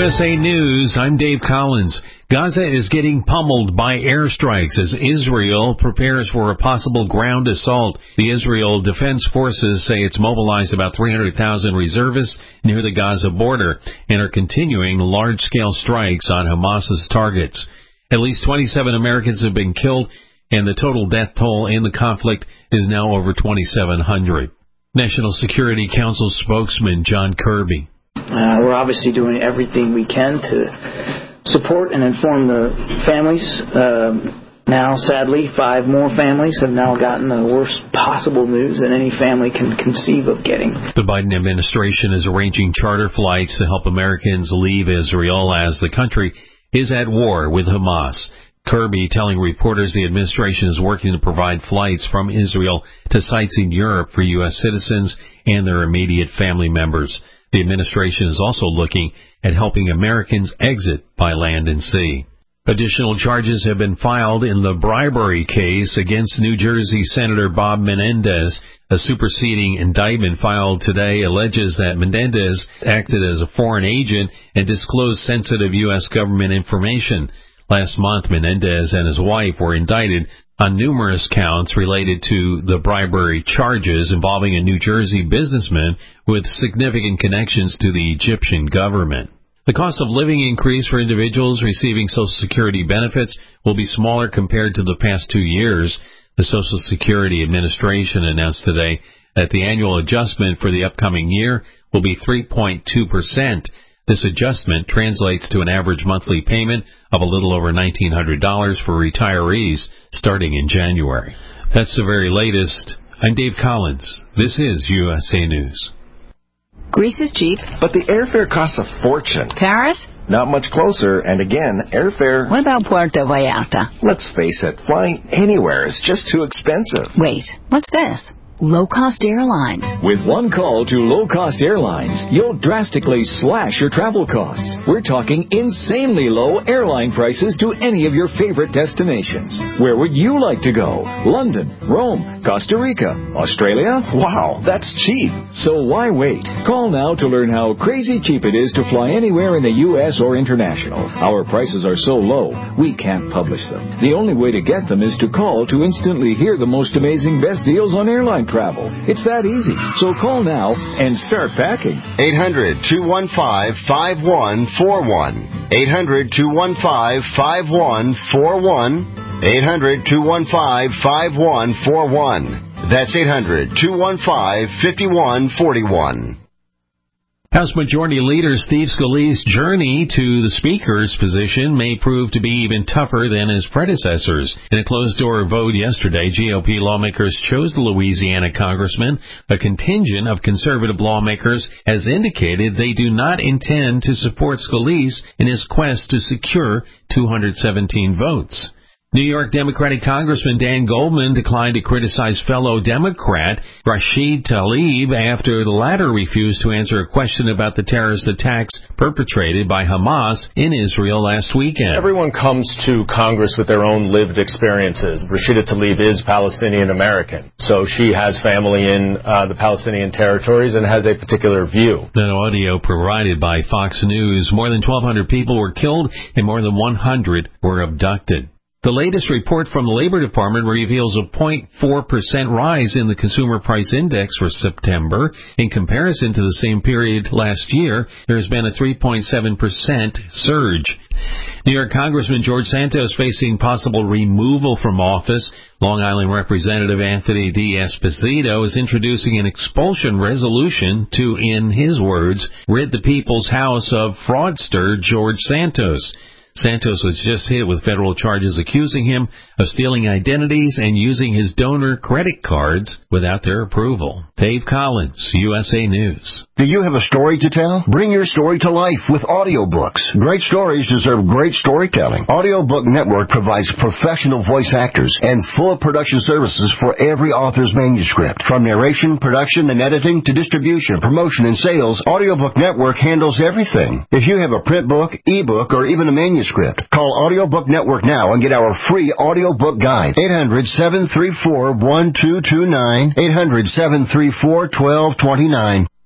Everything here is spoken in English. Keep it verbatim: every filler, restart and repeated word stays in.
U S A News, I'm Dave Collins. Gaza is getting pummeled by airstrikes as Israel prepares for a possible ground assault. The Israel Defense Forces say it's mobilized about three hundred thousand reservists near the Gaza border and are continuing large-scale strikes on Hamas's targets. At least twenty-seven Americans have been killed, and the total death toll in the conflict is now over twenty-seven hundred. National Security Council spokesman John Kirby. Uh, we're obviously doing everything we can to support and inform the families. Uh, now, sadly, five more families have now gotten the worst possible news that any family can conceive of getting. The Biden administration is arranging charter flights to help Americans leave Israel as the country is at war with Hamas. Kirby telling reporters the administration is working to provide flights from Israel to sites in Europe for U S citizens and their immediate family members. The administration is also looking at helping Americans exit by land and sea. Additional charges have been filed in the bribery case against New Jersey Senator Bob Menendez. A superseding indictment filed today alleges that Menendez acted as a foreign agent and disclosed sensitive U S government information. Last month, Menendez and his wife were indicted on numerous counts related to the bribery charges involving a New Jersey businessman with significant connections to the Egyptian government. The cost of living increase for individuals receiving Social Security benefits will be smaller compared to the past two years. The Social Security Administration announced today that the annual adjustment for the upcoming year will be three point two percent. This adjustment translates to an average monthly payment of a little over nineteen hundred dollars for retirees starting in January. That's the very latest. I'm Dave Collins. This is U S A News. Greece is cheap. But the airfare costs a fortune. Paris? Not much closer, and again, airfare... What about Puerto Vallarta? Let's face it, flying anywhere is just too expensive. Wait, what's this? Low-cost airlines. With one call to low-cost airlines, you'll drastically slash your travel costs. We're talking insanely low airline prices to any of your favorite destinations. Where would you like to go? London, Rome, Costa Rica, Australia? Wow, that's cheap. So why wait? Call now to learn how crazy cheap it is to fly anywhere in the U S or international. Our prices are so low, we can't publish them. The only way to get them is to call to instantly hear the most amazing best deals on airline travel. It's that easy. So call now and start packing. eight hundred, two one five, five one four one. eight hundred, two one five, five one four one. eight hundred, two one five, five one four one. That's eight hundred, two one five, five one four one. House Majority Leader Steve Scalise's journey to the Speaker's position may prove to be even tougher than his predecessors. In a closed-door vote yesterday, G O P lawmakers chose the Louisiana congressman. A contingent of conservative lawmakers has indicated they do not intend to support Scalise in his quest to secure two hundred seventeen votes. New York Democratic Congressman Dan Goldman declined to criticize fellow Democrat Rashid Tlaib after the latter refused to answer a question about the terrorist attacks perpetrated by Hamas in Israel last weekend. Everyone comes to Congress with their own lived experiences. Rashida Tlaib is Palestinian American, so she has family in uh, the Palestinian territories and has a particular view. That audio provided by Fox News. More than twelve hundred people were killed and more than one hundred were abducted. The latest report from the Labor Department reveals a zero point four percent rise in the Consumer Price Index for September. In comparison to the same period last year, there has been a three point seven percent surge. New York Congressman George Santos facing possible removal from office. Long Island Representative Anthony D'Esposito is introducing an expulsion resolution to, in his words, rid the people's house of fraudster George Santos. Santos was just hit with federal charges accusing him of stealing identities and using his donor credit cards without their approval. Dave Collins, U S A News. Do you have a story to tell? Bring your story to life with audiobooks. Great stories deserve great storytelling. Audiobook Network provides professional voice actors and full production services for every author's manuscript. From narration, production, and editing to distribution, promotion, and sales, Audiobook Network handles everything. If you have a print book, ebook, or even a manuscript, call Audiobook Network now and get our free audiobook guide. eight hundred, seven three four, one two two nine. eight hundred, seven three four, one two two nine.